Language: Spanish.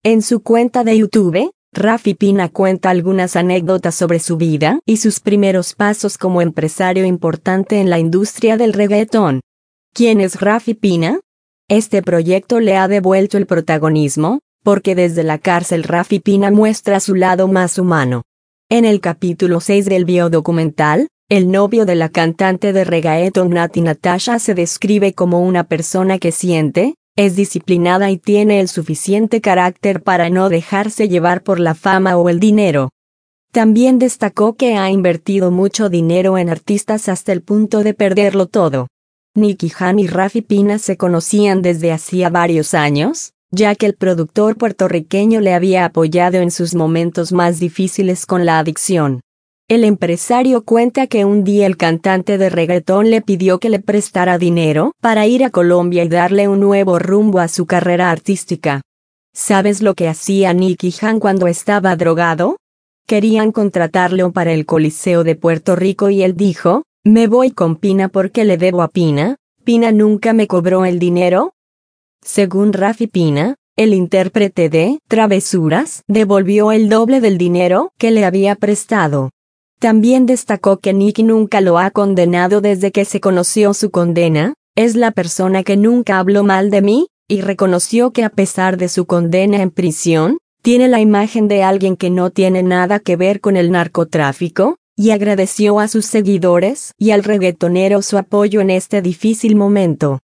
En su cuenta de YouTube, Rafi Pina cuenta algunas anécdotas sobre su vida y sus primeros pasos como empresario importante en la industria del reggaetón. ¿Quién es Rafi Pina? Este proyecto le ha devuelto el protagonismo, porque desde la cárcel Rafi Pina muestra su lado más humano. En el capítulo 6 del biodocumental, el novio de la cantante de reggaetón Natti Natasha se describe como una persona que siente, es disciplinada y tiene el suficiente carácter para no dejarse llevar por la fama o el dinero. También destacó que ha invertido mucho dinero en artistas hasta el punto de perderlo todo. Nicky Jam y Rafi Pina se conocían desde hacía varios años, ya que el productor puertorriqueño le había apoyado en sus momentos más difíciles con la adicción. El empresario cuenta que un día el cantante de reggaetón le pidió que le prestara dinero para ir a Colombia y darle un nuevo rumbo a su carrera artística. ¿Sabes lo que hacía Nicky Jam cuando estaba drogado? Querían contratarlo para el Coliseo de Puerto Rico y él dijo, me voy con Pina porque le debo a Pina, Pina nunca me cobró el dinero. Según Rafi Pina, el intérprete de Travesuras devolvió el doble del dinero que le había prestado. También destacó que Nicky nunca lo ha condenado desde que se conoció su condena, es la persona que nunca habló mal de mí, y reconoció que a pesar de su condena en prisión, tiene la imagen de alguien que no tiene nada que ver con el narcotráfico, y agradeció a sus seguidores y al reggaetonero su apoyo en este difícil momento.